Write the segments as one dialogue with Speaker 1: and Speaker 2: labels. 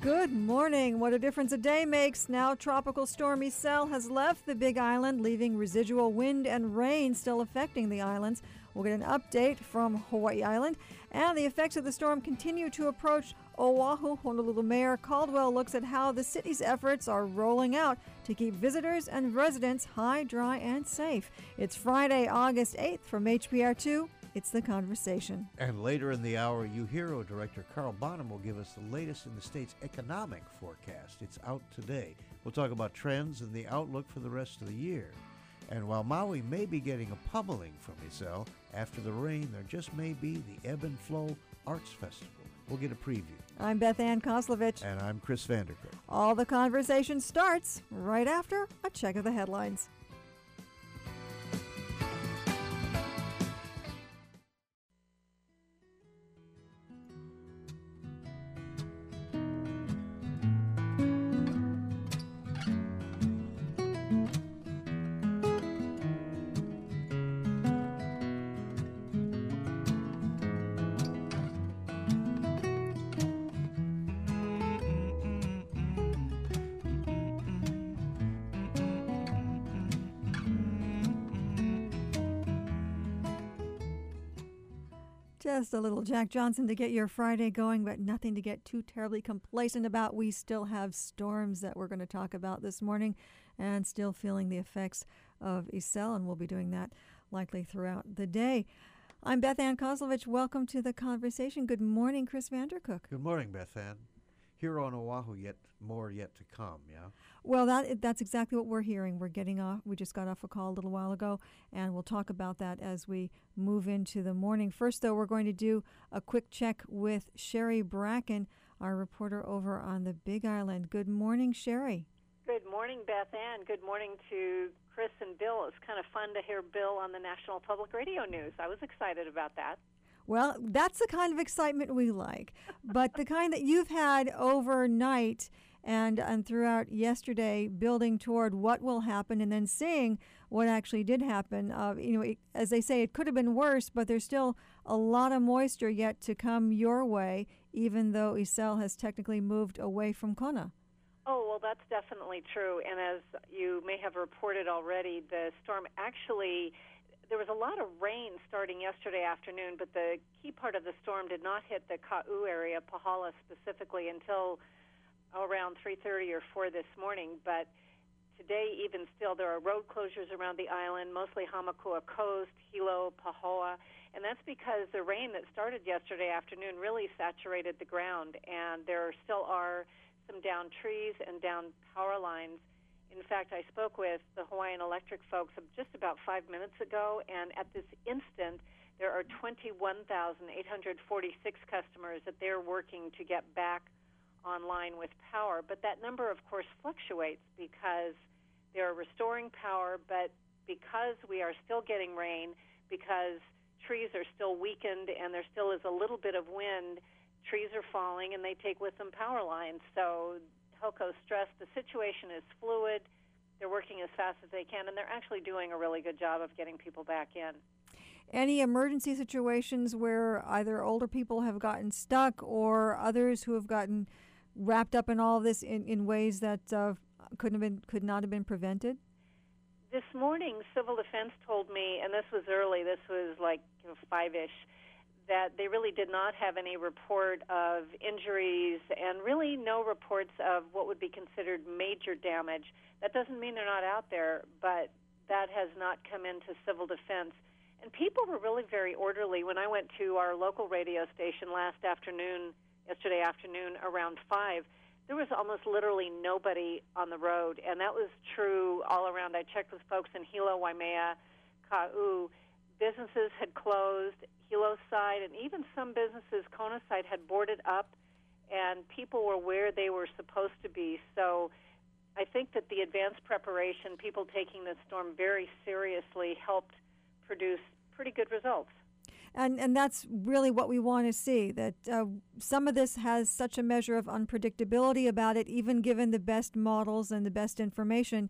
Speaker 1: Good morning. What a difference a day makes. Now Tropical Storm Iselle has left the Big Island, leaving residual wind and rain still affecting the islands. We'll get an update from Hawaii Island. And the effects of the storm continue to approach Oahu. Honolulu Mayor Caldwell looks at how the city's efforts are rolling out to keep visitors and residents high, dry, and safe. It's Friday, August 8th from HPR2. It's The Conversation.
Speaker 2: And later in the hour, UHERO Director Carl Bonham will give us the latest in the state's economic forecast. It's out today. We'll talk about trends and the outlook for the rest of the year. And while Maui may be getting a pummeling from Iselle, after the rain, there just may be the Ebb and Flow Arts Festival. We'll get a preview.
Speaker 1: I'm Beth Ann Koslovich.
Speaker 2: And I'm Chris Vandercook.
Speaker 1: All the conversation starts right after a check of the headlines. Just a little Jack Johnson to get your Friday going, but nothing to get too terribly complacent about. We still have storms that we're going to talk about this morning and still feeling the effects of Iselle, and we'll be doing that likely throughout the day. I'm Beth Ann Koslovich. Welcome to The Conversation. Good morning, Chris Vandercook.
Speaker 2: Good morning, Beth Ann. Here on Oahu, more yet to come, yeah?
Speaker 1: Well, that's exactly what we're hearing. We just got off a call a little while ago, and we'll talk about that as we move into the morning. First, though, we're going to do a quick check with Sherry Bracken, our reporter over on the Big Island. Good morning, Sherry.
Speaker 3: Good morning, Beth Ann. Good morning to Chris and Bill. It's kind of fun to hear Bill on the National Public Radio News. I was excited about that.
Speaker 1: Well, that's the kind of excitement we like, but the kind that you've had overnight and throughout yesterday, building toward what will happen and then seeing what actually did happen. As they say, it could have been worse, but there's still a lot of moisture yet to come your way, even though Iselle has technically moved away from Kona.
Speaker 3: Oh, well, that's definitely true. And as you may have reported already, the storm actually... There was a lot of rain starting yesterday afternoon, but the key part of the storm did not hit the Ka'u area, Pahala specifically, until around 3:30 or 4 this morning. But today, even still, there are road closures around the island, mostly Hamakua Coast, Hilo, Pahoa, and that's because the rain that started yesterday afternoon really saturated the ground, and there still are some downed trees and downed power lines. In fact, I spoke with the Hawaiian Electric folks just about 5 minutes ago, and at this instant, there are 21,846 customers that they're working to get back online with power. But that number, of course, fluctuates because they're restoring power, but because we are still getting rain, because trees are still weakened and there still is a little bit of wind, trees are falling and they take with them power lines. So Helco stressed the situation is fluid. They're working as fast as they can, and they're actually doing a really good job of getting people back in.
Speaker 1: Any emergency situations where either older people have gotten stuck or others who have gotten wrapped up in all of this in ways that could not have been prevented?
Speaker 3: This morning, Civil Defense told me, and this was early, this was like 5-ish, that they really did not have any report of injuries and really no reports of what would be considered major damage. That doesn't mean they're not out there, but that has not come into Civil Defense. And people were really very orderly. When I went to our local radio station yesterday afternoon around 5, there was almost literally nobody on the road, and that was true all around. I checked with folks in Hilo, Waimea, Ka'u. Businesses had closed. Hilo side and even some businesses, Kona side, had boarded up, and people were where they were supposed to be. So I think that the advanced preparation, people taking this storm very seriously, helped produce pretty good results.
Speaker 1: And that's really what we want to see, that some of this has such a measure of unpredictability about it, even given the best models and the best information.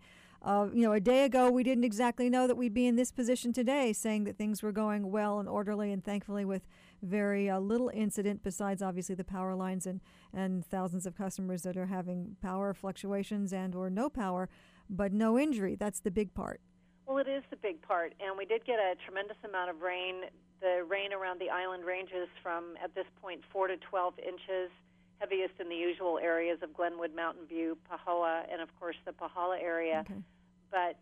Speaker 1: A day ago, we didn't exactly know that we'd be in this position today, saying that things were going well and orderly, and thankfully with very little incident, besides obviously the power lines and thousands of customers that are having power fluctuations and or no power, but no injury. That's the big part.
Speaker 3: Well, it is the big part, and we did get a tremendous amount of rain. The rain around the island ranges from, at this point, 4 to 12 inches, heaviest in the usual areas of Glenwood, Mountain View, Pahoa, and, of course, the Pahala area.
Speaker 1: Okay.
Speaker 3: But,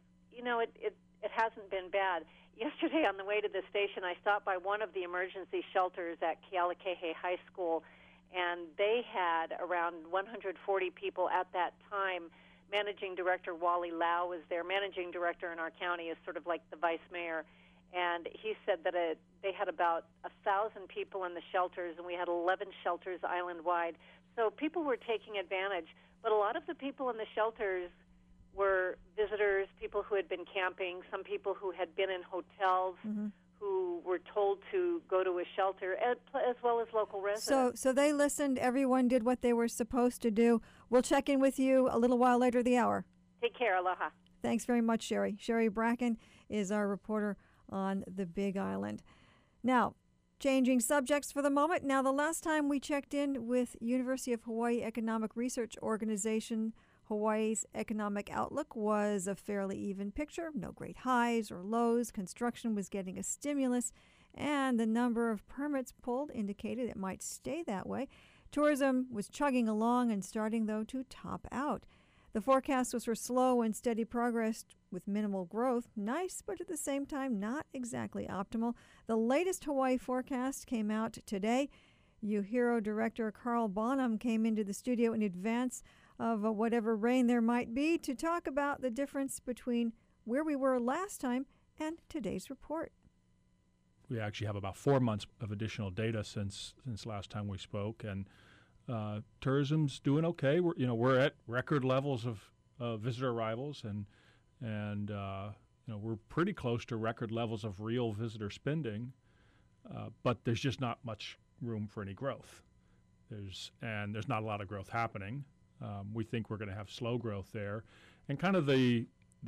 Speaker 3: it hasn't been bad. Yesterday on the way to the station, I stopped by one of the emergency shelters at Kealakekee High School, and they had around 140 people at that time. Managing Director Wally Lau was there. Managing Director in our county is sort of like the vice mayor. And he said that they had about 1,000 people in the shelters, and we had 11 shelters island-wide. So people were taking advantage. But a lot of the people in the shelters were visitors, people who had been camping, some people who had been in hotels, who were told to go to a shelter, as well as local residents.
Speaker 1: So they listened. Everyone did what they were supposed to do. We'll check in with you a little while later the hour.
Speaker 3: Take care. Aloha.
Speaker 1: Thanks very much, Sherry. Sherry Bracken is our reporter on the Big Island. Now, changing subjects for the moment. Now, the last time we checked in with University of Hawaii Economic Research Organization, Hawaii's economic outlook was a fairly even picture. No great highs or lows. Construction was getting a stimulus, and the number of permits pulled indicated it might stay that way. Tourism was chugging along and starting, though, to top out. The forecast was for slow and steady progress with minimal growth. Nice, but at the same time, not exactly optimal. The latest Hawaii forecast came out today. UHERO Director Carl Bonham came into the studio in advance of whatever rain there might be to talk about the difference between where we were last time and today's report.
Speaker 4: We actually have about 4 months of additional data since last time we spoke, and tourism's doing okay. We're at record levels of visitor arrivals, and we're pretty close to record levels of real visitor spending, but there's just not much room for any growth. There's not a lot of growth happening. We think we're going to have slow growth there, and kind of the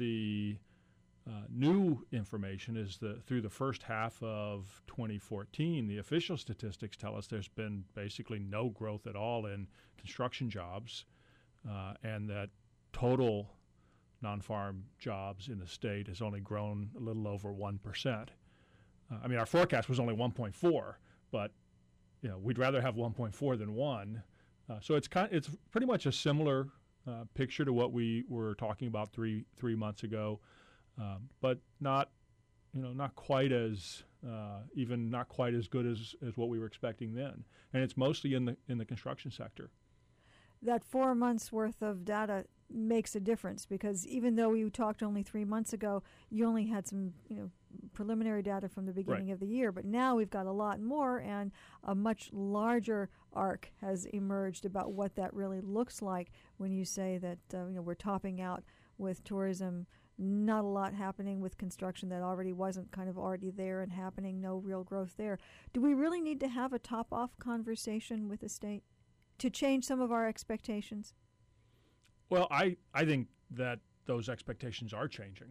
Speaker 4: new information is through the first half of 2014, the official statistics tell us there's been basically no growth at all in construction jobs, and that total non-farm jobs in the state has only grown a little over 1%. Our forecast was only 1.4, but we'd rather have 1.4 than 1. So it's pretty much a similar picture to what we were talking about three months ago, but not quite as not quite as good as what we were expecting then. And it's mostly in the construction sector.
Speaker 1: That 4 months worth of data makes a difference, because even though we talked only 3 months ago, you only had some preliminary data from the beginning of the year, but now we've got a lot more, and a much larger arc has emerged about what that really looks like when you say that we're topping out with tourism, not a lot happening with construction that wasn't already there and happening, no real growth there. Do we really need to have a top-off conversation with the state to change some of our expectations?
Speaker 4: Well, I think that those expectations are changing.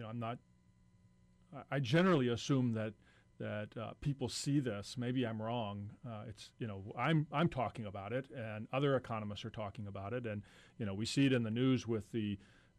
Speaker 4: I generally assume that people see this. Maybe I'm wrong. I'm talking about it, and other economists are talking about it, and we see it in the news with the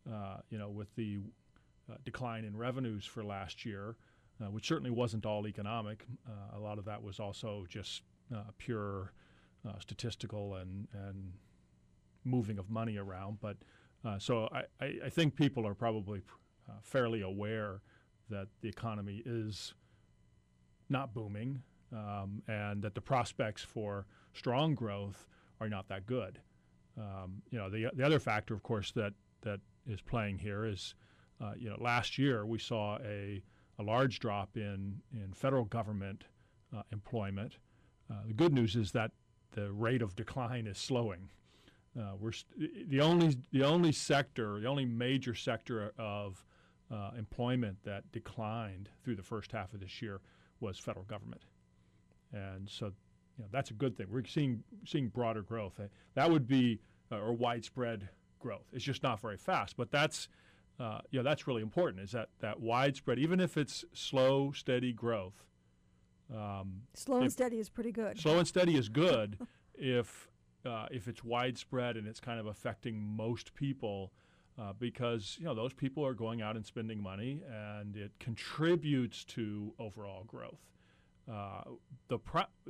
Speaker 4: decline in revenues for last year, which certainly wasn't all economic. A lot of that was also just pure statistical and moving of money around. But so I think people are probably fairly aware that the economy is not booming, and that the prospects for strong growth are not that good. The other factor, of course, that is playing here is, last year we saw a large drop in federal government employment. The good news is that the rate of decline is slowing. The only major sector of employment that declined through the first half of this year was federal government, and so that's a good thing. We're seeing broader growth. That would be or widespread growth. It's just not very fast, but that's that's really important. Is that widespread, even if it's slow, steady growth.
Speaker 1: Slow and steady is pretty good.
Speaker 4: Slow and steady is good if it's widespread and it's kind of affecting most people, because those people are going out and spending money, and it contributes to overall growth. The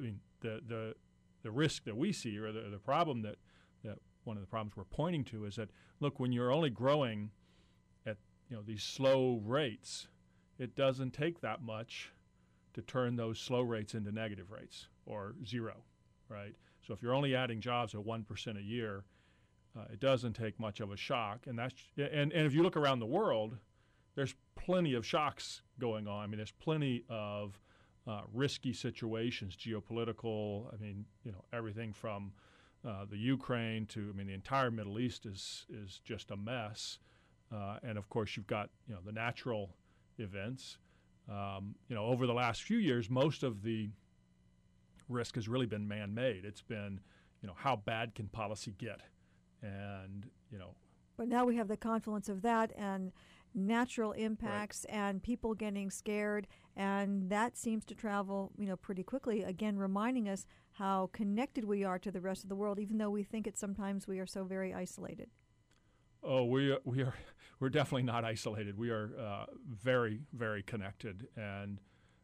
Speaker 4: risk that we see, or the problem that one of the problems we're pointing to, is that, look, when you're only growing at these slow rates, it doesn't take that much to turn those slow rates into negative rates or zero, right? So if you're only adding jobs at 1% a year, it doesn't take much of a shock. And if you look around the world, there's plenty of shocks going on. I mean, there's plenty of risky situations, geopolitical. I mean, everything from the Ukraine to, the entire Middle East is just a mess. And of course, you've got the natural events. Over the last few years, most of the risk has really been man-made. It's been, how bad can policy get? And,
Speaker 1: But now we have the confluence of that and natural impacts, right, and people getting scared, and that seems to travel, pretty quickly, again, reminding us how connected we are to the rest of the world, even though we think sometimes we are so very isolated.
Speaker 4: Oh, we're definitely not isolated. We are very, very connected, and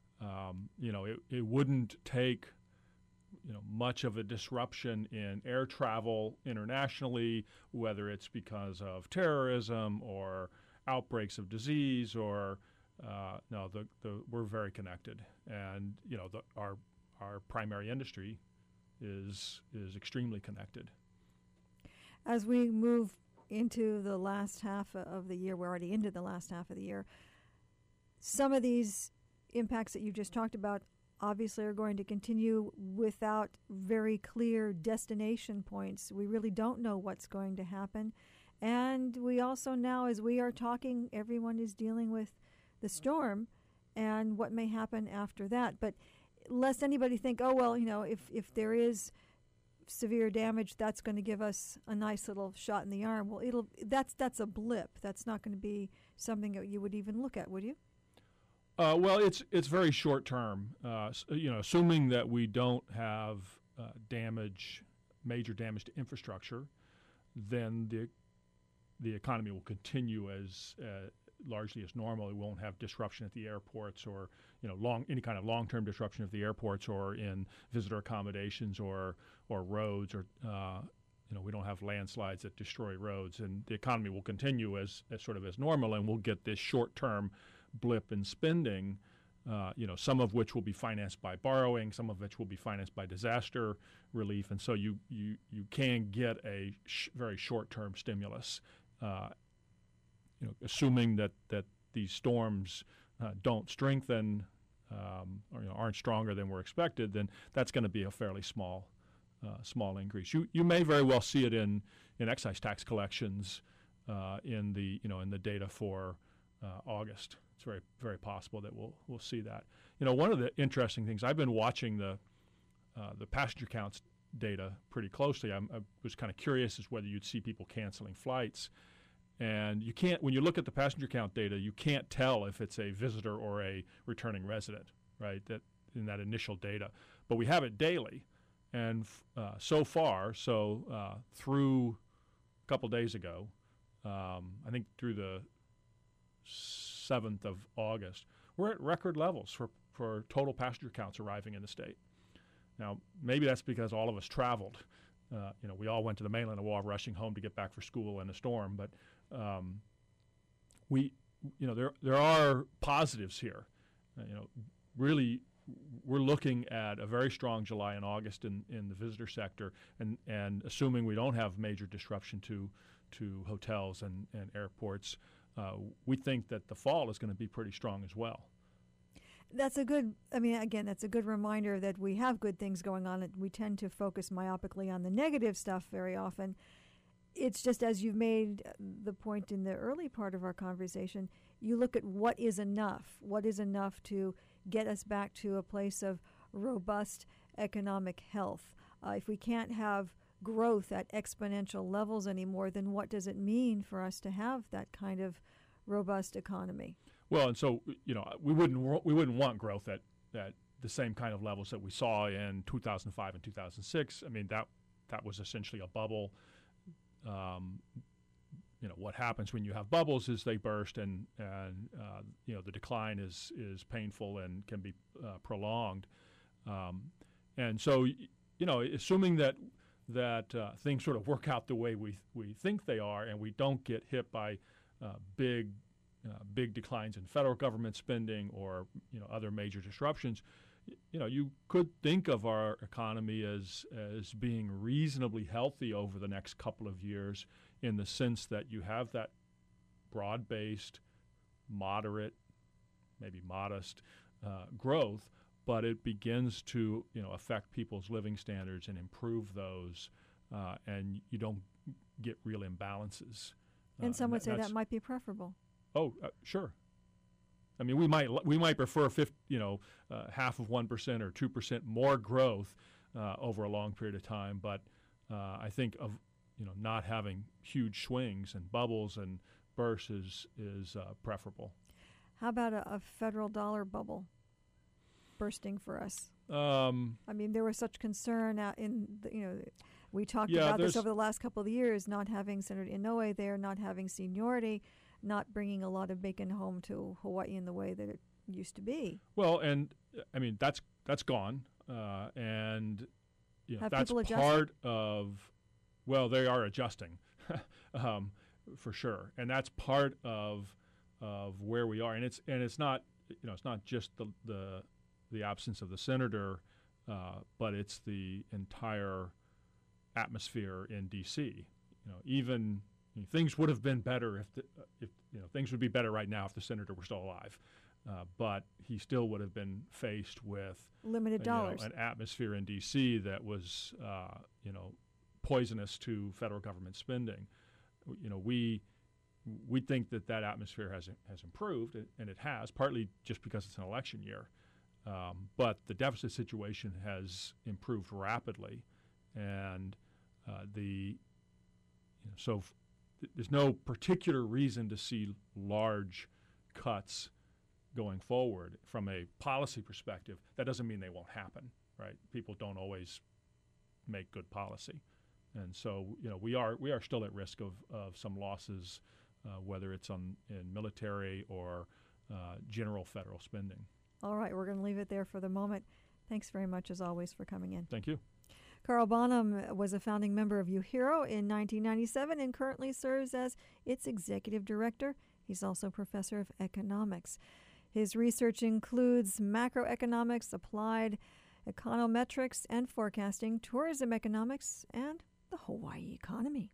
Speaker 4: it wouldn't take much of a disruption in air travel internationally, whether it's because of terrorism or outbreaks of disease, or we're very connected, and our primary industry is extremely connected.
Speaker 1: As we move into the last half of the year, we're already into the last half of the year, some of these impacts that you just talked about obviously are going to continue without very clear destination points. We really don't know what's going to happen. And we also now, as we are talking, everyone is dealing with the storm and what may happen after that. But lest anybody think, oh, well, if there is severe damage, that's going to give us a nice little shot in the arm. Well, that's a blip. That's not going to be something that you would even look at, would you?
Speaker 4: Well, it's very short term. Assuming that we don't have major damage to infrastructure, then the economy will continue as largely as normal. We won't have disruption at the airports, or any kind of long-term disruption at the airports, or in visitor accommodations, or roads, or we don't have landslides that destroy roads, and the economy will continue as sort of as normal, and we'll get this short-term blip in spending, some of which will be financed by borrowing, some of which will be financed by disaster relief, and so you can get a very short-term stimulus. Assuming that these storms don't strengthen or aren't stronger than were expected, then that's going to be a fairly small increase. You may very well see it in excise tax collections in the data for August. It's very, very possible that we'll see that. One of the interesting things, I've been watching the passenger counts data pretty closely. I was kind of curious as whether you'd see people canceling flights. And you can't, when you look at the passenger count data, you can't tell if it's a visitor or a returning resident, right? That in that initial data, but we have it daily, and so far, through a couple days ago, I think through the 7th of August, we're at record levels for total passenger counts arriving in the state. Now, maybe that's because all of us traveled. We all went to the mainland while rushing home to get back for school in a storm, but there are positives here. Really, we're looking at a very strong July and August in the visitor sector, and assuming we don't have major disruption to hotels and airports, we think that the fall is going to be pretty strong as well.
Speaker 1: That's a good reminder that we have good things going on. We tend to focus myopically on the negative stuff very often. It's just, as you've made the point in the early part of our conversation, you look at what is enough to get us back to a place of robust economic health. If we can't have growth at exponential levels anymore, then what does it mean for us to have that kind of robust economy.
Speaker 4: Well, and so we wouldn't want growth at the same kind of levels that we saw in 2005 and 2006. I mean, that was essentially a bubble. What happens when you have bubbles is they burst, and the decline is painful and can be prolonged. And so, assuming that things sort of work out the way we think they are, and we don't get hit by big declines in federal government spending or other major disruptions, you could think of our economy as being reasonably healthy over the next couple of years, in the sense that you have that broad-based, moderate, maybe modest growth, but it begins to affect people's living standards and improve those, and you don't get real imbalances.
Speaker 1: And some would say that might be preferable.
Speaker 4: Oh, sure. I mean, we might prefer half of 1% or 2% more growth over a long period of time, but I think of not having huge swings and bubbles and bursts is preferable.
Speaker 1: How about a federal dollar bubble bursting for us? I mean, there was such concern we talked about this over the last couple of years, not having Senator Inouye there, not having seniority, not bringing a lot of bacon home to Hawaii in the way that it used to be.
Speaker 4: Well, and I mean that's gone, and
Speaker 1: have
Speaker 4: that's part of. Well, they are adjusting, for sure, and that's part of where we are, and it's not just the absence of the senator, but it's the entire atmosphere in D.C. Even things would have been better if things would be better right now if the senator were still alive, but he still would have been faced with
Speaker 1: limited dollars,
Speaker 4: an atmosphere in D.C. that was poisonous to federal government spending. We think that atmosphere has improved, and it has, partly just because it's an election year. But the deficit situation has improved rapidly, and there's no particular reason to see large cuts going forward from a policy perspective. That doesn't mean they won't happen, right? People don't always make good policy. And so, we are still at risk of some losses, whether it's in military or general federal spending.
Speaker 1: All right, we're going to leave it there for the moment. Thanks very much, as always, for coming in.
Speaker 4: Thank you.
Speaker 1: Carl Bonham was a founding member of UHERO in 1997 and currently serves as its executive director. He's also professor of economics. His research includes macroeconomics, applied econometrics and forecasting, tourism economics, and the Hawaii economy.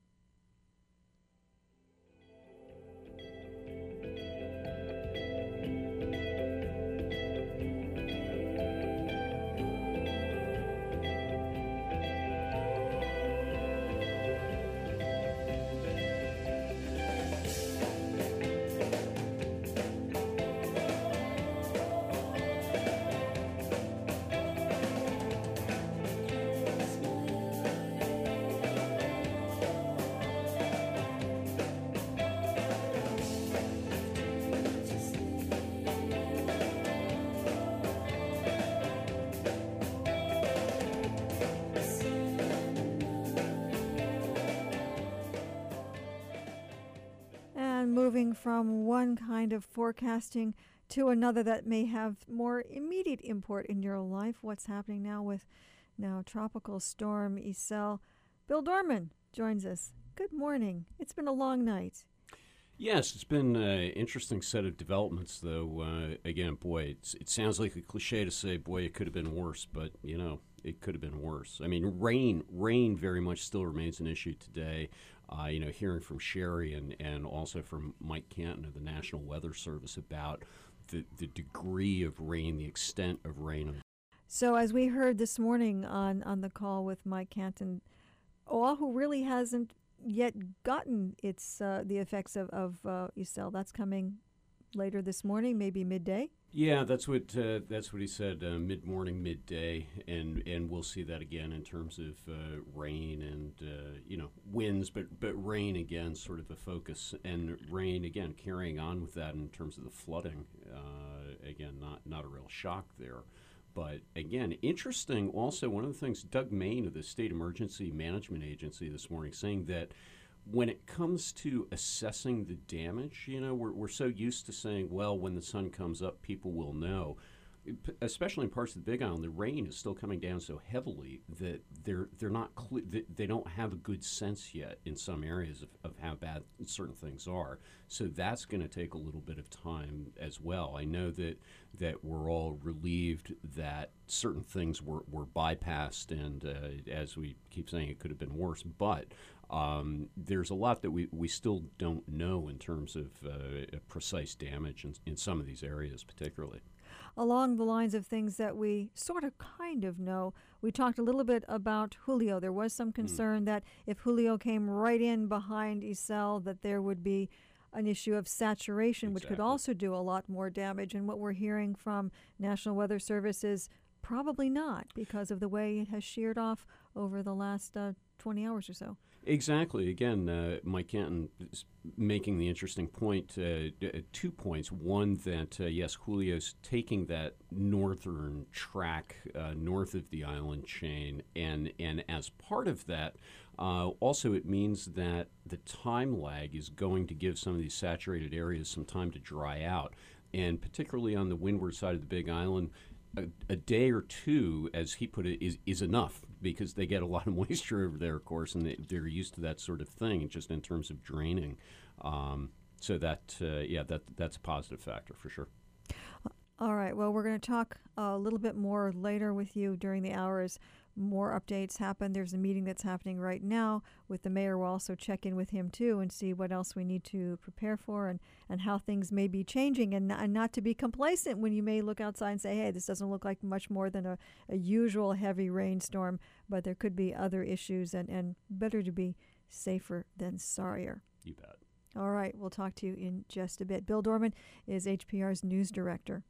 Speaker 1: Moving from one kind of forecasting to another that may have more immediate import in your life. What's happening now with Tropical Storm Iselle? Bill Dorman joins us. Good morning. It's been a long night.
Speaker 5: Yes, it's been an interesting set of developments, though. Again, boy, it sounds like a cliche to say, boy, it could have been worse, but, it could have been worse. I mean, rain very much still remains an issue today. Hearing from Sherry and also from Mike Canton of the National Weather Service about the degree of rain, the extent of rain.
Speaker 1: So as we heard this morning on the call with Mike Canton, Oahu really hasn't yet gotten the effects of Iselle. That's coming later this morning, maybe midday.
Speaker 5: Yeah, that's what he said. Mid-morning, midday, and we'll see that again in terms of rain and winds, but rain again, sort of a focus, and rain again carrying on with that in terms of the flooding. Again, not a real shock there. But again, interesting. Also, one of the things Doug Main of the State Emergency Management Agency this morning saying that when it comes to assessing the damage, we're so used to saying, well, when the sun comes up, people will know. Especially in parts of the Big Island, the rain is still coming down so heavily that they're not they don't have a good sense yet in some areas of how bad certain things are. So that's going to take a little bit of time as well. I know that we're all relieved that certain things were bypassed, and as we keep saying, it could have been worse. But there's a lot that we still don't know in terms of precise damage in some of these areas, particularly.
Speaker 1: Along the lines of things that we sort of kind of know, we talked a little bit about Julio. There was some concern that if Julio came right in behind Isel, that there would be an issue of saturation, which could also do a lot more damage. And what we're hearing from National Weather Service is probably not, because of the way it has sheared off over the last 20 hours or so.
Speaker 5: Exactly. Again, Mike Canton is making the interesting point, 2 points. One, that, yes, Julio's taking that northern track north of the island chain, and as part of that, also it means that the time lag is going to give some of these saturated areas some time to dry out, and particularly on the windward side of the Big Island, a day or two, as he put it, is enough, because they get a lot of moisture over there, of course, and they're used to that sort of thing, just in terms of draining. So that's a positive factor for sure.
Speaker 1: All right. Well, we're going to talk a little bit more later with you during the hour as more updates happen. There's a meeting that's happening right now with the mayor. We'll also check in with him, too, and see what else we need to prepare for and how things may be changing, and not to be complacent when you may look outside and say, hey, this doesn't look like much more than a usual heavy rainstorm, but there could be other issues, and better to be safer than sorrier.
Speaker 5: You bet.
Speaker 1: All right. We'll talk to you in just a bit. Bill Dorman is HPR's news director.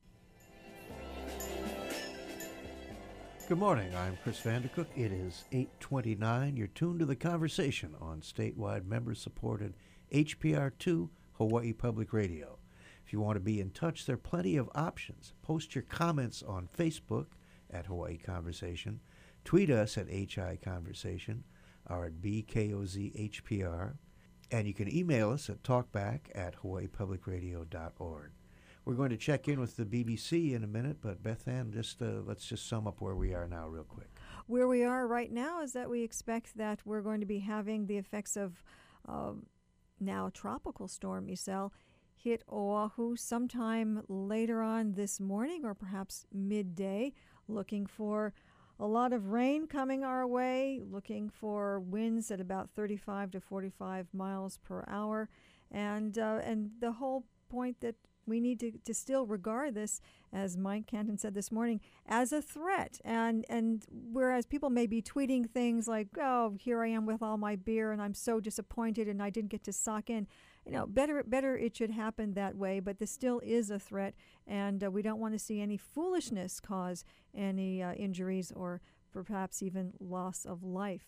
Speaker 2: Good morning. I'm Chris Vandercook. It is 8:29. You're tuned to The Conversation on statewide member-supported HPR2 Hawaii Public Radio. If you want to be in touch, there are plenty of options. Post your comments on Facebook at Hawaii Conversation. Tweet us at HI Conversation or at BKOZHPR. And you can email us at talkback@hawaiipublicradio.org. We're going to check in with the BBC in a minute, but Beth Ann, let's just sum up where we are now real quick.
Speaker 1: Where we are right now is that we expect that we're going to be having the effects of now tropical storm Isel hit Oahu sometime later on this morning or perhaps midday, looking for a lot of rain coming our way, looking for winds at about 35 to 45 miles per hour, and the whole point that we need to still regard this, as Mike Canton said this morning, as a threat. And whereas people may be tweeting things like, oh, here I am with all my beer and I'm so disappointed and I didn't get to sock in, better it should happen that way. But this still is a threat, and we don't want to see any foolishness cause any injuries or perhaps even loss of life.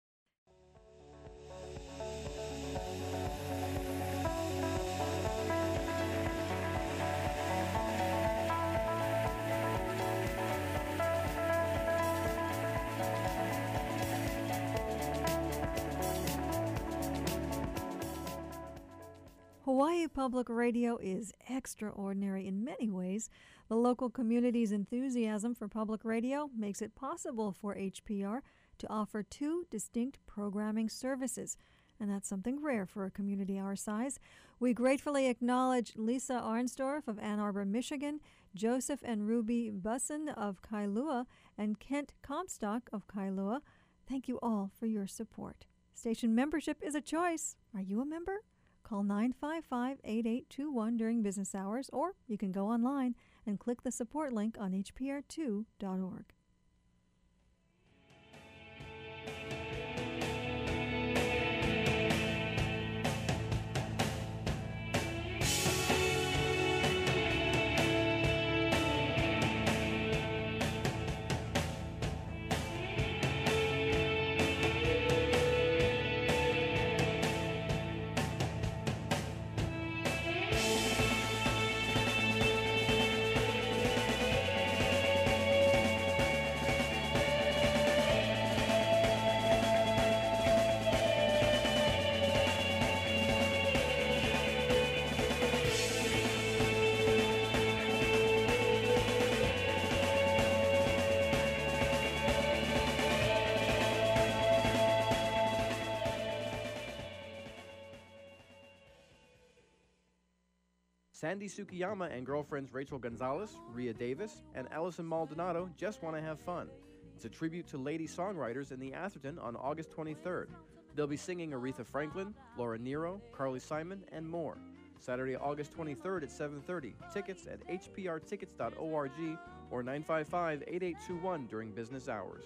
Speaker 1: Hawaii Public Radio is extraordinary in many ways. The local community's enthusiasm for public radio makes it possible for HPR to offer two distinct programming services, and that's something rare for a community our size. We gratefully acknowledge Lisa Arnsdorf of Ann Arbor, Michigan, Joseph and Ruby Busson of Kailua, and Kent Comstock of Kailua. Thank you all for your support. Station membership is a choice. Are you a member? Call 955-8821 during business hours, or you can go online and click the support link on hpr2.org.
Speaker 6: Sandy Sukiyama and girlfriends Rachel Gonzalez, Rhea Davis, and Allison Maldonado just want to have fun. It's a tribute to lady songwriters in the Atherton on August 23rd. They'll be singing Aretha Franklin, Laura Nyro, Carly Simon, and more. Saturday, August 23rd at 7:30. Tickets at hprtickets.org or 955-8821 during business hours.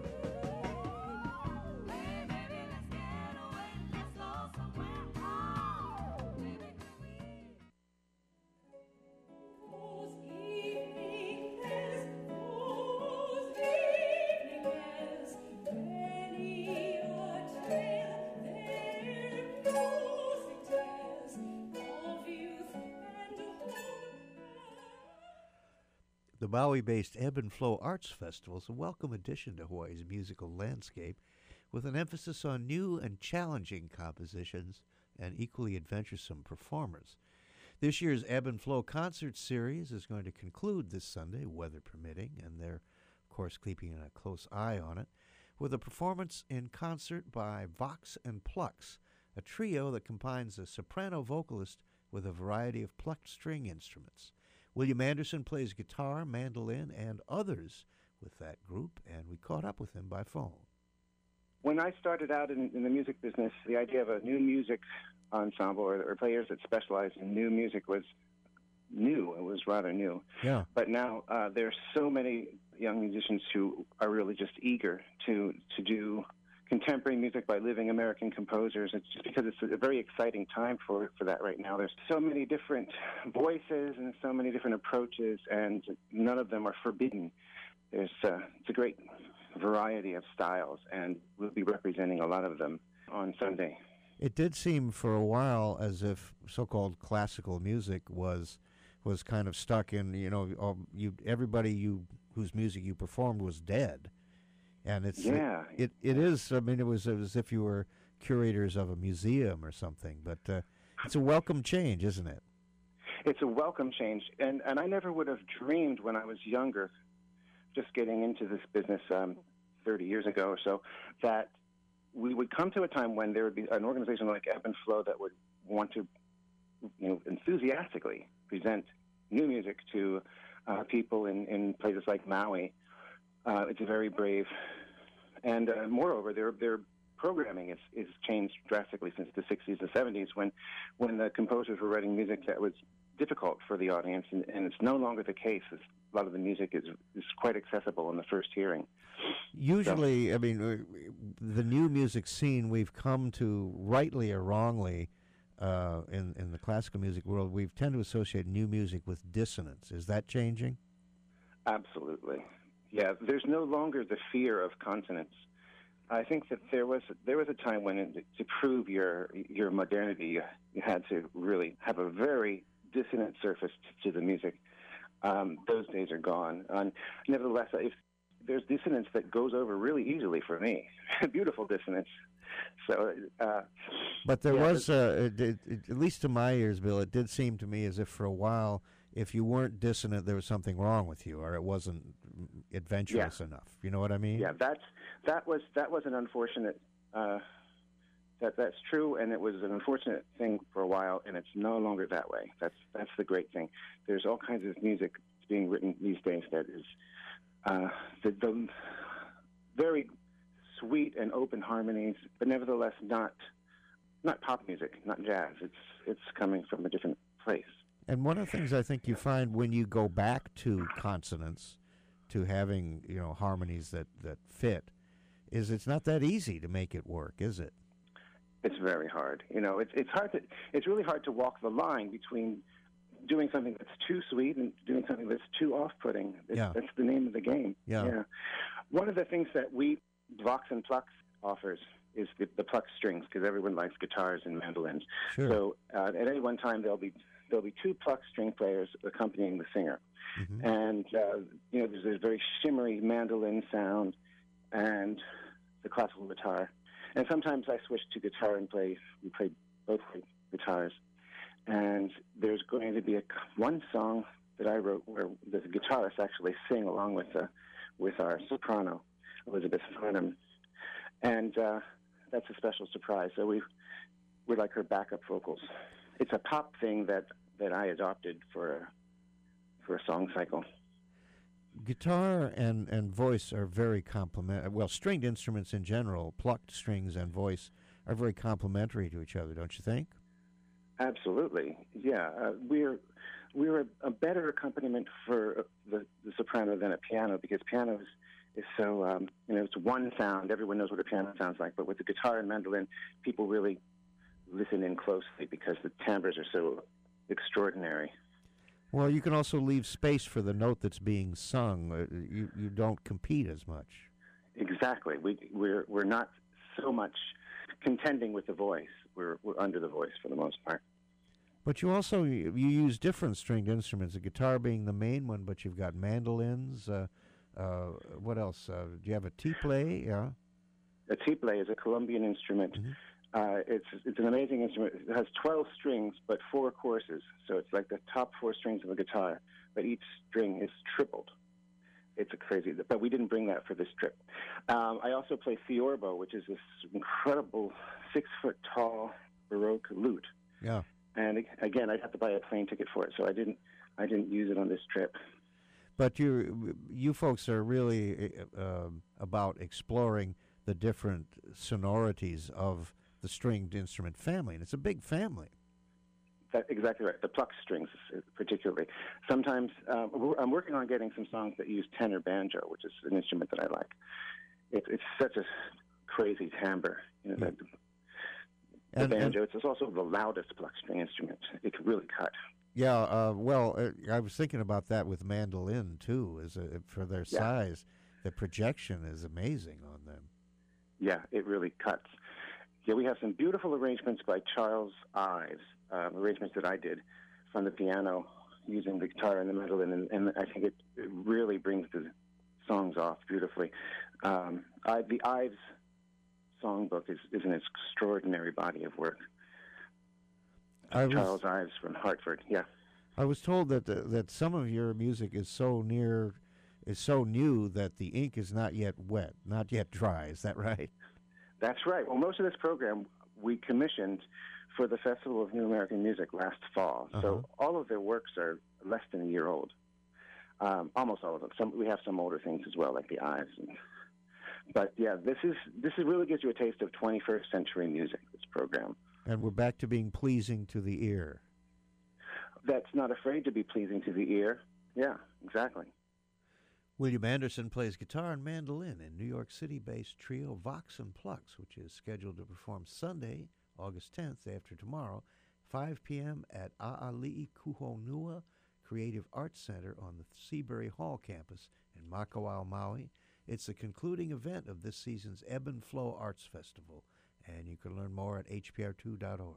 Speaker 2: The Maui-based Ebb and Flow Arts Festival is a welcome addition to Hawaii's musical landscape, with an emphasis on new and challenging compositions and equally adventuresome performers. This year's Ebb and Flow concert series is going to conclude this Sunday, weather permitting, and they're, of course, keeping a close eye on it, with a performance in concert by Vox and Plux, a trio that combines a soprano vocalist with a variety of plucked string instruments. William Anderson plays guitar, mandolin, and others with that group, and we caught up with him by phone.
Speaker 7: When I started out in the music business, the idea of a new music ensemble or players that specialize in new music was new. It was rather new.
Speaker 2: Yeah.
Speaker 7: But now there's so many young musicians who are really just eager to do contemporary music by living American composers. It's just because it's a very exciting time for that right now. There's so many different voices and so many different approaches, and none of them are forbidden. It's a great variety of styles, and we'll be representing a lot of them on Sunday.
Speaker 2: It did seem for a while as if so-called classical music was kind of stuck in, everybody whose music you performed was dead. And it is. I mean, it was as if you were curators of a museum or something. But it's a welcome change, isn't it?
Speaker 7: It's a welcome change, and I never would have dreamed when I was younger, just getting into this business 30 years ago or so, that we would come to a time when there would be an organization like Ebb and Flow that would want to, enthusiastically present new music to people in places like Maui. It's a very brave, and moreover, their programming is changed drastically since the 60s and 70s when the composers were writing music that was difficult for the audience, and it's no longer the case. A lot of the music is quite accessible in the first hearing.
Speaker 2: Usually, so, I mean, the new music scene we've come to, rightly or wrongly, in the classical music world, we tend to associate new music with dissonance. Is that changing?
Speaker 7: Absolutely. Yeah, there's no longer the fear of consonance. I think that there was a time when to prove your modernity, you had to really have a very dissonant surface to the music. Those days are gone. Nevertheless, if there's dissonance that goes over really easily for me, beautiful dissonance. So,
Speaker 2: but there was, at least to my ears, Bill, it did seem to me as if for a while, if you weren't dissonant, there was something wrong with you, or it wasn't adventurous enough. You know what I mean?
Speaker 7: Yeah, that was an unfortunate. That's true, and it was an unfortunate thing for a while, and it's no longer that way. That's the great thing. There's all kinds of music being written these days that is the very sweet and open harmonies, but nevertheless not pop music, not jazz. It's coming from a different place.
Speaker 2: And one of the things I think you find when you go back to consonance, to having harmonies that fit, is it's not that easy to make it work, is it?
Speaker 7: It's very hard. It's really hard to walk the line between doing something that's too sweet and doing something that's too off-putting. That's the name of the game.
Speaker 2: Yeah.
Speaker 7: One of the things that Vox and Plux offers is the Plux strings, because everyone likes guitars and mandolins.
Speaker 2: Sure.
Speaker 7: So at any one time there'll be two Plux string players accompanying the singer.
Speaker 2: Mm-hmm.
Speaker 7: And there's this very shimmery mandolin sound and the classical guitar. And sometimes I switch to guitar and we play both guitars. And there's going to be one song that I wrote where the guitarist actually sing along with our soprano, Elizabeth Farnham. And that's a special surprise. So we're like her backup vocals. It's a pop thing that that I adopted for a song cycle.
Speaker 2: Guitar and voice are very complementary. Well, stringed instruments in general, plucked strings and voice, are very complementary to each other, don't you think?
Speaker 7: Absolutely, yeah. We're a better accompaniment for the soprano than a piano, because piano is so it's one sound. Everyone knows what a piano sounds like, but with the guitar and mandolin, people really listen in closely because the timbres are so extraordinary.
Speaker 2: Well, you can also leave space for the note that's being sung. You don't compete as much.
Speaker 7: Exactly. We're not so much contending with the voice. We're under the voice for the most part.
Speaker 2: But you also you use different stringed instruments. The guitar being the main one, but you've got mandolins. What else? Do you have a tiple? Yeah.
Speaker 7: A tiple is a Colombian instrument.
Speaker 2: Mm-hmm.
Speaker 7: It's an amazing instrument. It has 12 strings, but 4 courses. So it's like the top 4 strings of a guitar, but each string is tripled. It's a crazy, but we didn't bring that for this trip. I also play theorbo, which is this incredible 6-foot-tall Baroque lute.
Speaker 2: Yeah.
Speaker 7: And again, I'd have to buy a plane ticket for it, so I didn't use it on this trip.
Speaker 2: But you folks are really about exploring the different sonorities of the stringed instrument family, and it's a big family.
Speaker 7: That's exactly right. The plucked strings, particularly. Sometimes I'm working on getting some songs that use tenor banjo, which is an instrument that I like. It's such a crazy timbre. The banjo. It's also the loudest plucked string instrument. It can really cut.
Speaker 2: Yeah. I was thinking about that with mandolin too. For their size, the projection is amazing on them.
Speaker 7: Yeah, it really cuts. Yeah, we have some beautiful arrangements by Charles Ives, arrangements that I did from the piano using the guitar and the mandolin, and I think it really brings the songs off beautifully. The Ives songbook is an extraordinary body of work. Charles Ives from Hartford, yeah.
Speaker 2: I was told that some of your music is so new that the ink is not yet wet, not yet dry. Is that right?
Speaker 7: That's right. Well, most of this program we commissioned for the Festival of New American Music last fall. Uh-huh. So all of their works are less than a year old. Almost all of them. We have some older things as well, like the Ives. But yeah, this really gives you a taste of 21st century music, this program.
Speaker 2: And we're back to being pleasing to the ear.
Speaker 7: That's not afraid to be pleasing to the ear. Yeah, exactly.
Speaker 2: William Anderson plays guitar and mandolin in New York City-based trio Vox and Plux, which is scheduled to perform Sunday, August 10th, after tomorrow, 5 p.m. at A'ali'i Kuhonua Creative Arts Center on the Seabury Hall campus in Makawao, Maui. It's the concluding event of this season's Ebb and Flow Arts Festival, and you can learn more at hpr2.org.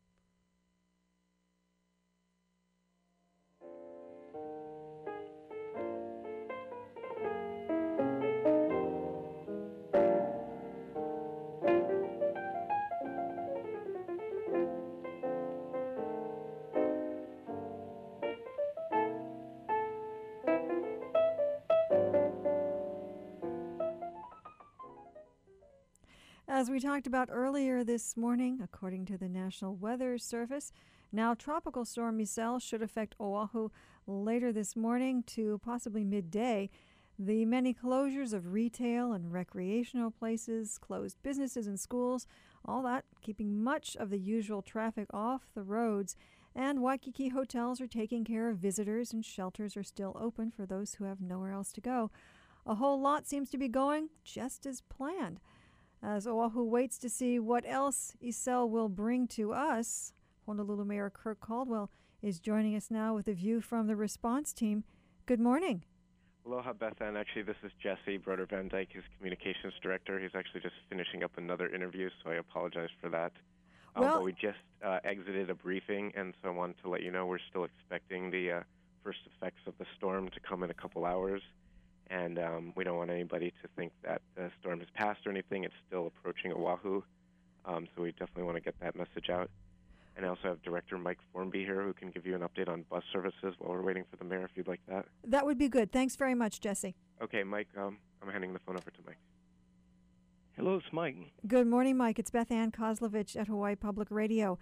Speaker 1: As we talked about earlier this morning, according to the National Weather Service, now Tropical Storm Michelle should affect Oahu later this morning to possibly midday. The many closures of retail and recreational places, closed businesses and schools, all that keeping much of the usual traffic off the roads. And Waikiki hotels are taking care of visitors, and shelters are still open for those who have nowhere else to go. A whole lot seems to be going just as planned. As Oahu waits to see what else Iselle will bring to us, Honolulu Mayor Kirk Caldwell is joining us now with a view from the response team. Good morning.
Speaker 8: Aloha, Beth Ann. Actually, this is Jesse Broder Van Dyke, his communications director. He's actually just finishing up another interview, so I apologize for that. But we just exited a briefing, and so I wanted to let you know we're still expecting the first effects of the storm to come in a couple hours. And we don't want anybody to think that the storm has passed or anything. It's still approaching Oahu, so we definitely want to get that message out. And I also have Director Mike Formby here who can give you an update on bus services while we're waiting for the mayor, if you'd like that.
Speaker 1: That would be good. Thanks very much, Jesse.
Speaker 8: Okay, Mike, I'm handing the phone over to Mike. Hello, it's Mike.
Speaker 1: Good morning, Mike. It's Beth Ann Kozlovich at Hawaii Public Radio.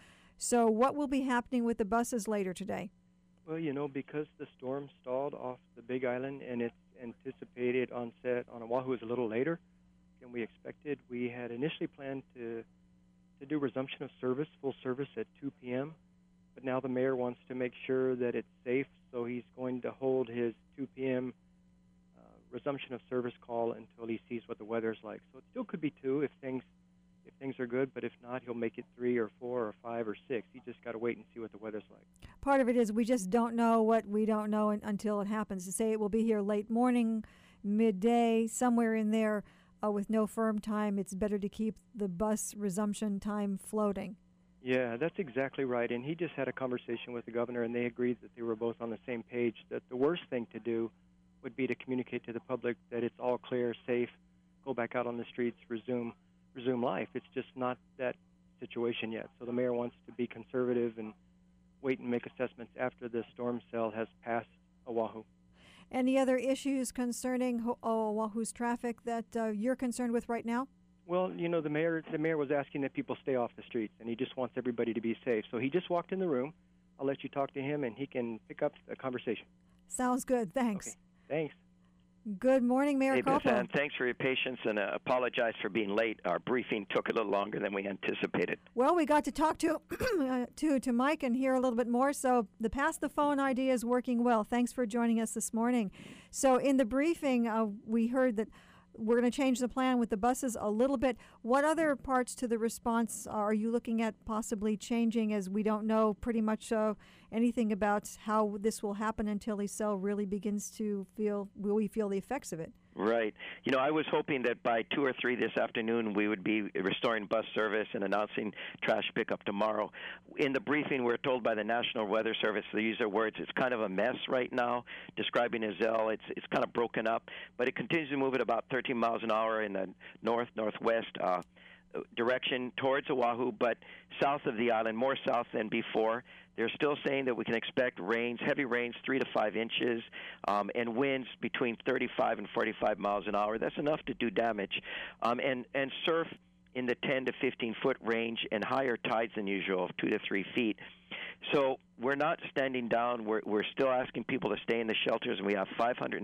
Speaker 1: So what will be happening with the buses later today?
Speaker 9: Well, because the storm stalled off the Big Island and its anticipated onset on Oahu is a little later than we expected, we had initially planned to do resumption of service, full service at 2 p.m., but now the mayor wants to make sure that it's safe, so he's going to hold his 2 p.m. Resumption of service call until he sees what the weather's like. So it still could be 2 if things are good, but if not, he'll make it 3 or 4 or 5 or 6. You just got to wait and see what the weather's like.
Speaker 1: Part of it is we just don't know what we don't know until it happens. To say it will be here late morning, midday, somewhere in there with no firm time, it's better to keep the bus resumption time floating.
Speaker 9: Yeah, that's exactly right. And he just had a conversation with the governor, and they agreed that they were both on the same page, that the worst thing to do would be to communicate to the public that it's all clear, safe, go back out on the streets, resume life. It's just not that situation yet. So the mayor wants to be conservative and wait and make assessments after the storm cell has passed Oahu.
Speaker 1: Any other issues concerning Oahu's traffic that you're concerned with right now?
Speaker 9: Well, the mayor was asking that people stay off the streets, and he just wants everybody to be safe. So he just walked in the room. I'll let you talk to him, and he can pick up a conversation.
Speaker 1: Sounds good. Thanks.
Speaker 9: Okay. Thanks.
Speaker 1: Good morning, Mayor
Speaker 10: Hey,
Speaker 1: Kopo.
Speaker 10: Beth Ann, thanks for your patience, and apologize for being late. Our briefing took a little longer than we anticipated.
Speaker 1: Well, we got to talk to to Mike and hear a little bit more, so the pass the phone idea is working well. Thanks for joining us this morning. So in the briefing, we heard that we're going to change the plan with the buses a little bit. What other parts to the response are you looking at possibly changing, as we don't know pretty much anything about how this will happen until Iselle really begins to will we feel the effects of it?
Speaker 10: Right. I was hoping that by 2 or 3 this afternoon we would be restoring bus service and announcing trash pickup tomorrow. In the briefing, we're told by the National Weather Service, they use their words, it's kind of a mess right now, describing Iselle. It's kind of broken up, but it continues to move at about 13 miles an hour in the north-northwest direction towards Oahu, but south of the island, more south than before. They're still saying that we can expect rains, heavy rains, 3 to 5 inches, and winds between 35 and 45 miles an hour. That's enough to do damage. And surf in the 10 to 15-foot range and higher tides than usual of 2 to 3 feet. So we're not standing down. We're still asking people to stay in the shelters, and we have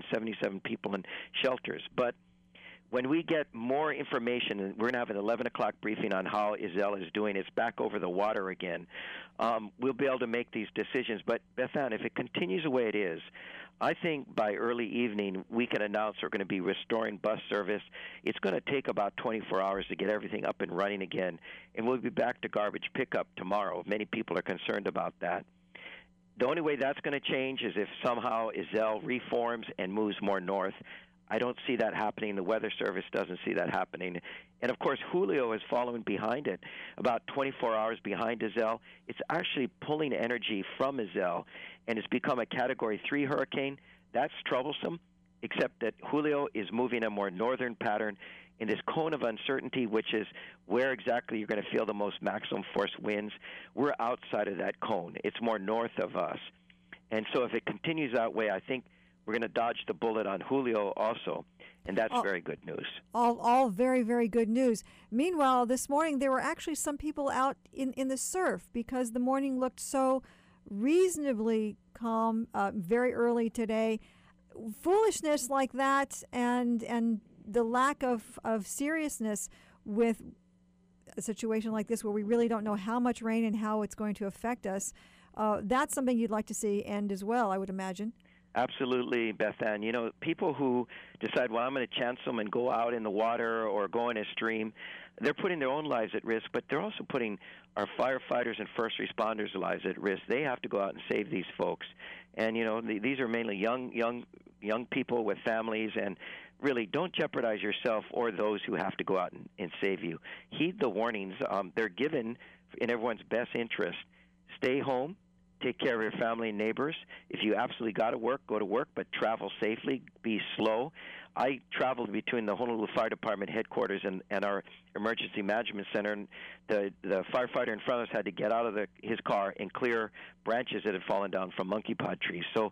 Speaker 10: 577 people in shelters. But when we get more information, and we're going to have an 11 o'clock briefing on how Iselle is doing, it's back over the water again, we'll be able to make these decisions. But, Beth Ann, if it continues the way it is, I think by early evening we can announce we're going to be restoring bus service. It's going to take about 24 hours to get everything up and running again, and we'll be back to garbage pickup tomorrow. Many people are concerned about that. The only way that's going to change is if somehow Iselle reforms and moves more north. I don't see that happening. The Weather Service doesn't see that happening. And, of course, Julio is following behind it, about 24 hours behind Iselle. It's actually pulling energy from Iselle, and it's become a Category 3 hurricane. That's troublesome, except that Julio is moving a more northern pattern in this cone of uncertainty, which is where exactly you're going to feel the most maximum force winds. We're outside of that cone. It's more north of us. And so if it continues that way, I think we're going to dodge the bullet on Julio also, and that's very good news.
Speaker 1: All very, very good news. Meanwhile, this morning there were actually some people out in the surf because the morning looked so reasonably calm very early today. Foolishness like that and the lack of seriousness with a situation like this where we really don't know how much rain and how it's going to affect us, that's something you'd like to see end as well, I would imagine.
Speaker 10: Absolutely, Beth Ann. People who decide, well, I'm going to chance them and go out in the water or go in a stream, they're putting their own lives at risk, but they're also putting our firefighters and first responders' lives at risk. They have to go out and save these folks. And, these are mainly young people with families, and really don't jeopardize yourself or those who have to go out and save you. Heed the warnings. They're given in everyone's best interest. Stay home. Take care of your family and neighbors. If you absolutely got to work, go to work, but travel safely. Be slow. I traveled between the Honolulu Fire Department headquarters and our emergency management center, and the firefighter in front of us had to get out of his car and clear branches that had fallen down from monkey pod trees. So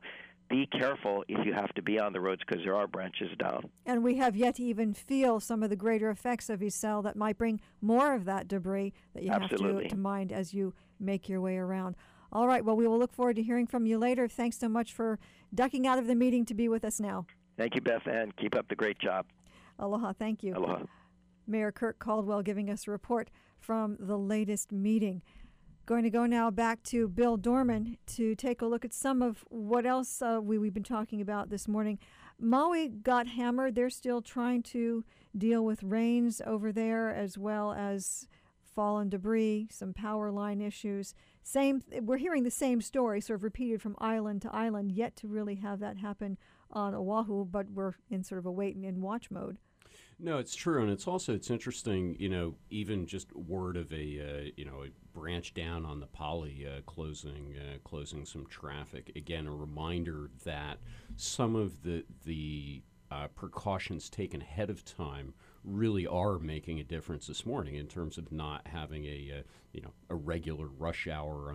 Speaker 10: be careful if you have to be on the roads because there are branches down.
Speaker 1: And we have yet to even feel some of the greater effects of Iselle that might bring more of that debris that you have to mind as you make your way around. All right, well, we will look forward to hearing from you later. Thanks so much for ducking out of the meeting to be with us now.
Speaker 10: Thank you, Beth Ann. Keep up the great job.
Speaker 1: Aloha, thank you.
Speaker 10: Aloha.
Speaker 1: Mayor Kirk Caldwell giving us a report from the latest meeting. Going to go now back to Bill Dorman to take a look at some of what else we've been talking about this morning. Maui got hammered. They're still trying to deal with rains over there as well as fallen debris, some power line issues. We're hearing the same story sort of repeated from island to island, yet to really have that happen on Oahu, but we're in sort of a wait and watch mode.
Speaker 5: No, it's true, and it's interesting. Even just word of a branch down on the Pali closing some traffic. Again, a reminder that some of the precautions taken ahead of time really are making a difference this morning in terms of not having a regular rush hour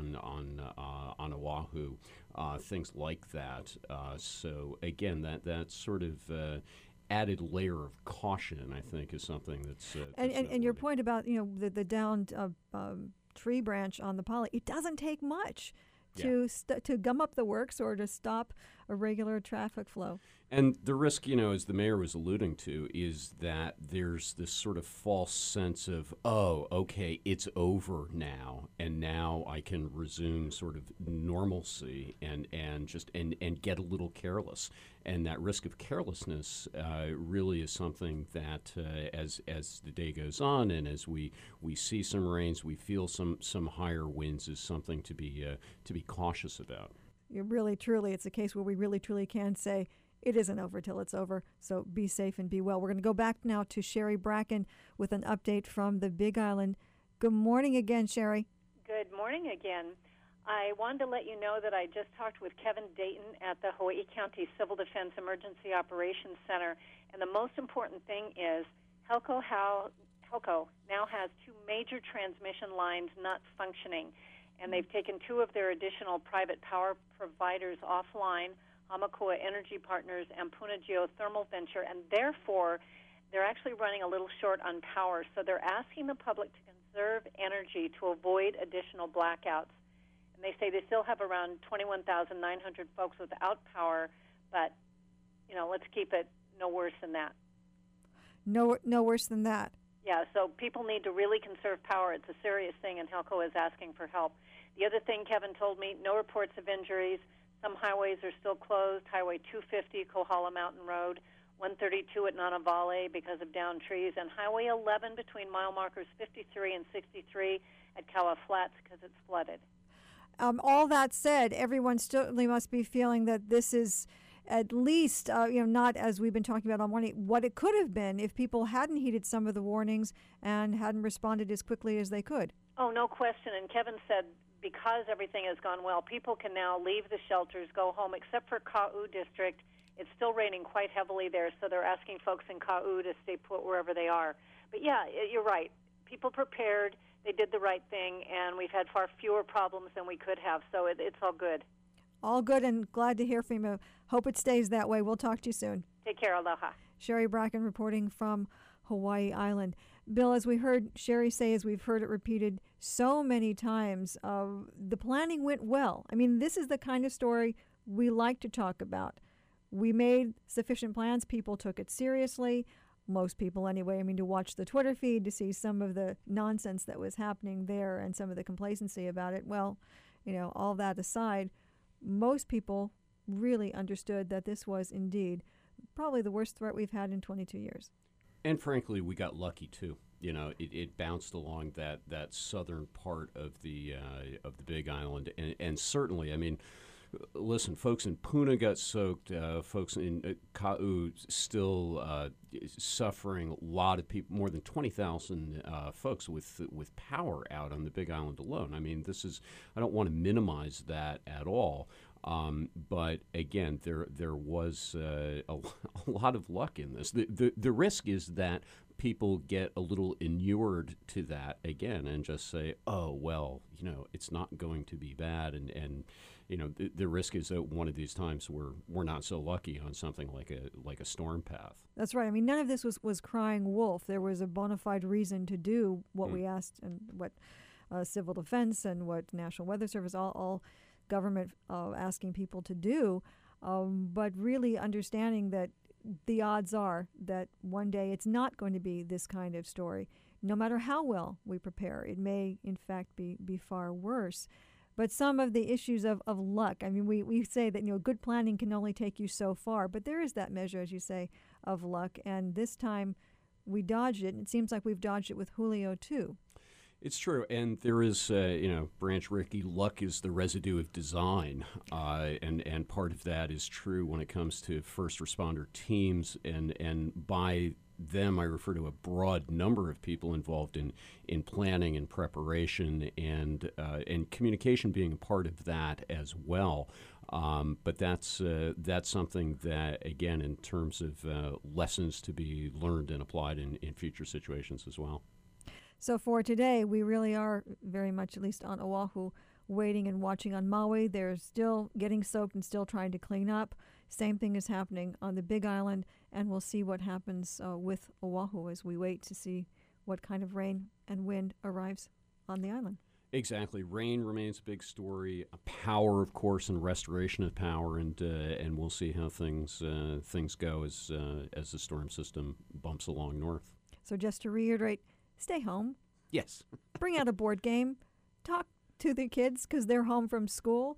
Speaker 5: on Oahu, things like that. So again, that sort of added layer of caution, I think, is something that's
Speaker 1: and your point about the downed tree branch on the Pali, it doesn't take much to gum up the works or to stop a regular traffic flow.
Speaker 5: And the risk, as the mayor was alluding to, is that there's this sort of false sense of, oh, okay, it's over now, and now I can resume sort of normalcy and get a little careless. And that risk of carelessness really is something that, as the day goes on, and as we see some rains, we feel some higher winds, is something to be cautious about.
Speaker 1: Really, truly, it's a case where we really, truly can say it isn't over till it's over. So be safe and be well. We're going to go back now to Sherry Bracken with an update from the Big Island. Good morning again, Sherry.
Speaker 3: Good morning again. I wanted to let you know that I just talked with Kevin Dayton at the Hawaii County Civil Defense Emergency Operations Center, and the most important thing is Helco now has 2 major transmission lines not functioning, and they've taken 2 of their additional private power providers offline, Hamakua Energy Partners and Puna Geothermal Venture, and therefore they're actually running a little short on power. So they're asking the public to conserve energy to avoid additional blackouts. And they say they still have around 21,900 folks without power, but, let's keep it no worse than that.
Speaker 1: No worse than that.
Speaker 3: Yeah, so people need to really conserve power. It's a serious thing, and Helco is asking for help. The other thing Kevin told me, no reports of injuries. Some highways are still closed. Highway 250, Kohala Mountain Road, 132 at Nanavale because of downed trees, and Highway 11 between mile markers 53 and 63 at Kaua Flats because it's flooded.
Speaker 1: All that said, everyone certainly must be feeling that this is at least, not as we've been talking about on morning, what it could have been if people hadn't heeded some of the warnings and hadn't responded as quickly as they could.
Speaker 3: Oh, no question. And Kevin said because everything has gone well, people can now leave the shelters, go home, except for Ka'u District. It's still raining quite heavily there, so they're asking folks in Ka'u to stay put wherever they are. But, yeah, you're right. People prepared. They did the right thing, and we've had far fewer problems than we could have, so it's all good.
Speaker 1: All good, and glad to hear from you. Hope it stays that way. We'll talk to you soon.
Speaker 3: Take care. Aloha.
Speaker 1: Sherry Bracken reporting from Hawaii Island. Bill, as we heard Sherry say, as we've heard it repeated so many times, the planning went well. I mean, this is the kind of story we like to talk about. We made sufficient plans. People took it seriously. Most people anyway. I mean, to watch the Twitter feed, to see some of the nonsense that was happening there and some of the complacency about it. Well, all that aside, most people really understood that this was indeed probably the worst threat we've had in 22 years.
Speaker 5: And frankly, we got lucky too. It bounced along that southern part of the Big Island, and certainly, I mean, listen, folks in Puna got soaked. Folks in Ka'u still suffering. A lot of people, more than 20,000 folks with power out on the Big Island alone. I mean, I don't want to minimize that at all. But again, there was a lot of luck in this. The risk is that people get a little inured to that again and just say, oh, well, it's not going to be bad. And the risk is that one of these times we're not so lucky on something like a storm path.
Speaker 1: That's right. I mean, none of this was crying wolf. There was a bona fide reason to do what we asked, and what Civil Defense and what National Weather Service, all government asking people to do. But really understanding that the odds are that one day it's not going to be this kind of story. No matter how well we prepare, it may, in fact, be far worse. But some of the issues of luck, I mean, we say that, good planning can only take you so far, but there is that measure, as you say, of luck. And this time we dodged it, and it seems like we've dodged it with Julio, too.
Speaker 5: It's true, and there is, Branch Rickey, luck is the residue of design, and part of that is true when it comes to first responder teams, and by them I refer to a broad number of people involved in planning and preparation, and communication being a part of that as well. But that's something that, again, in terms of lessons to be learned and applied in future situations as well.
Speaker 1: So for today, we really are very much, at least on Oahu, waiting and watching. On Maui, they're still getting soaked and still trying to clean up. Same thing is happening on the Big Island, and we'll see what happens with Oahu as we wait to see what kind of rain and wind arrives on the island. Exactly.
Speaker 5: Rain remains a big story. Power, of course, and restoration of power, and we'll see how things go as the storm system bumps along north.
Speaker 1: So just to reiterate, stay home.
Speaker 5: Yes.
Speaker 1: Bring out a board game. Talk to the kids because they're home from school.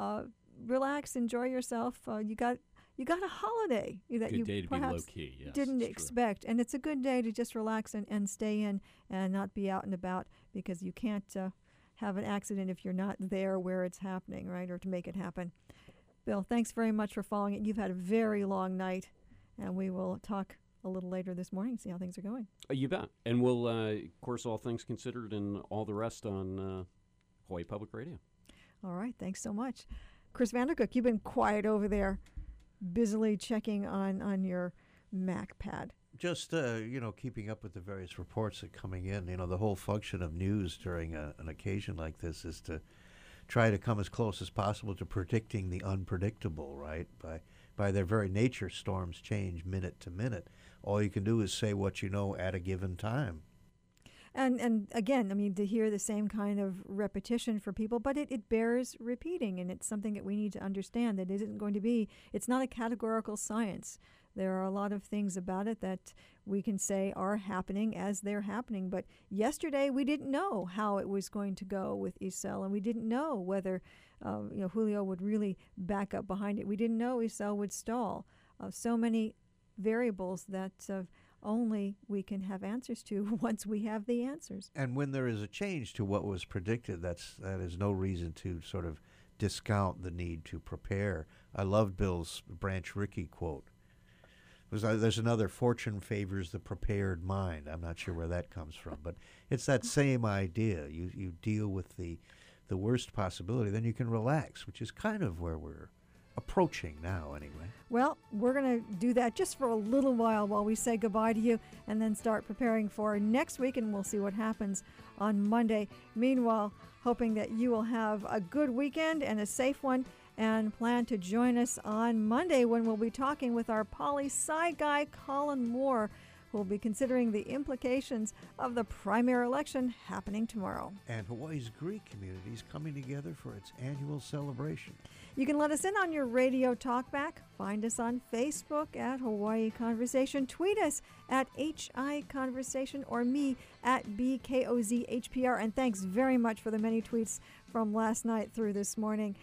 Speaker 1: Relax, enjoy yourself. You got a holiday that
Speaker 5: good
Speaker 1: you
Speaker 5: day to
Speaker 1: perhaps
Speaker 5: be low-key, yes,
Speaker 1: didn't expect. And it's a good day to just relax and stay in and not be out and about, because you can't have an accident if you're not there where it's happening, right, or to make it happen. Bill, thanks very much for following it. You've had a very long night, and we will talk a little later this morning, see how things are going.
Speaker 5: You bet. And we'll, of course, all things considered and all the rest on Hawaii Public Radio.
Speaker 1: All right. Thanks so much. Chris Vandercook, you've been quiet over there, busily checking on your Mac pad.
Speaker 2: Just, keeping up with the various reports that are coming in. The whole function of news during an occasion like this is to try to come as close as possible to predicting the unpredictable, right? By their very nature, storms change minute to minute. All you can do is say what you know at a given time.
Speaker 1: And again, I mean, to hear the same kind of repetition for people, but it bears repeating, and it's something that we need to understand, that it isn't going to be, it's not a categorical science. There are a lot of things about it that we can say are happening as they're happening. But yesterday, we didn't know how it was going to go with Iselle, and we didn't know whether Julio would really back up behind it. We didn't know Iselle would stall. So many variables that only we can have answers to once we have the answers.
Speaker 2: And when there is a change to what was predicted, that is no reason to sort of discount the need to prepare. I loved Bill's Branch Rickey quote. There's another, fortune favors the prepared mind. I'm not sure where that comes from, but it's that same idea. You deal with the worst possibility, then you can relax, which is kind of where we're approaching now anyway.
Speaker 1: Well, we're going to do that just for a little while we say goodbye to you, and then start preparing for next week, and we'll see what happens on Monday. Meanwhile, hoping that you will have a good weekend and a safe one, and plan to join us on Monday when we'll be talking with our poli-sci guy, Colin Moore, who will be considering the implications of the primary election happening tomorrow.
Speaker 2: And Hawaii's Greek community is coming together for its annual celebration.
Speaker 1: You can let us in on your radio talkback. Find us on Facebook at Hawaii Conversation. Tweet us at HI Conversation, or me at BKOZHPR. And thanks very much for the many tweets from last night through this morning.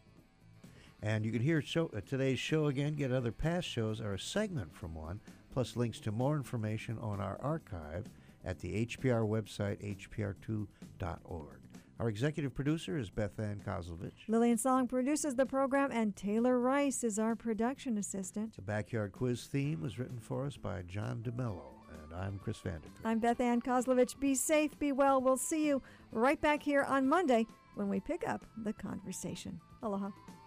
Speaker 2: And you can hear today's show again, get other past shows or a segment from one, plus links to more information on our archive at the HPR website, hpr2.org. Our executive producer is Beth Ann Kozlovich.
Speaker 1: Lillian Song produces the program, and Taylor Rice is our production assistant.
Speaker 2: The Backyard Quiz theme was written for us by John DeMello, and I'm Chris Vandercook.
Speaker 1: I'm Beth Ann Kozlovich. Be safe, be well. We'll see you right back here on Monday when we pick up the conversation. Aloha.